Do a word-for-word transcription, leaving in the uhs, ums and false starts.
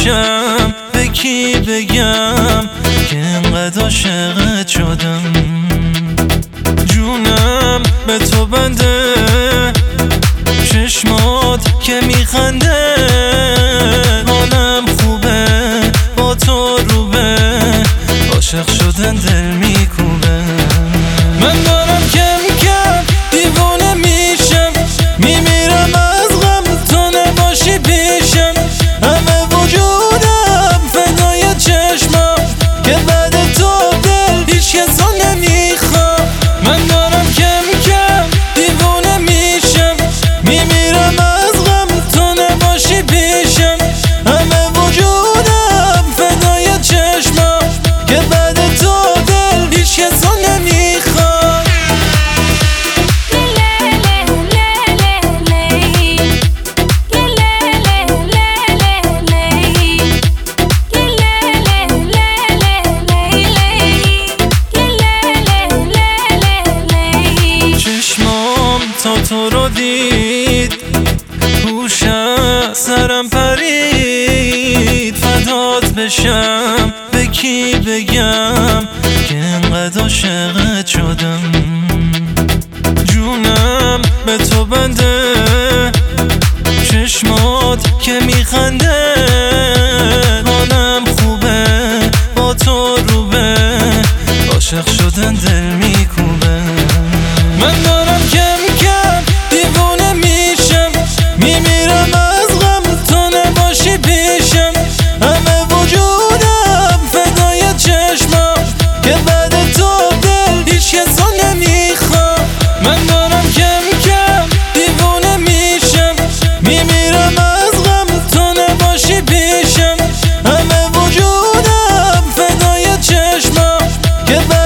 بشم به کی بگم که انقدر عاشقت شدم؟ جونم به تو بنده، چشمات که میخنده، حالم خوبه با تو روبه، عاشق شدن دل میکوبه. من دارم کم کم دیوونه میشم، میمیرم از غم تو نباشی پیشم. همه وجودم فدای چشمم که بعد تو دل هیچ کسا نمیخوام. من دارم کم کم دیوونه میشم، میمیرم از غم تو نباشی پیشم. همه وجودم فدای چشمم که بعد تو دل هیچ کسا نمیخوام. تا تو رو دید هوش سرم پرید، فدات بشم به کی بگم که انقدر عاشقت شدم؟ جونم به تو بنده، چشمات که میخنده، حالم خوبه با تو روبه، عاشق شدن دل میکوبه. من دارم کم کم دیوونه میشم، میمیرم از غم تو نباشی پیشم. همه وجودم فدای چشمم که بعد تو دل هیچ کسا نمیخوام. من دارم کم کم دیوونه میشم، میمیرم از غم تو نباشی پیشم. همه وجودم فدای چشمم که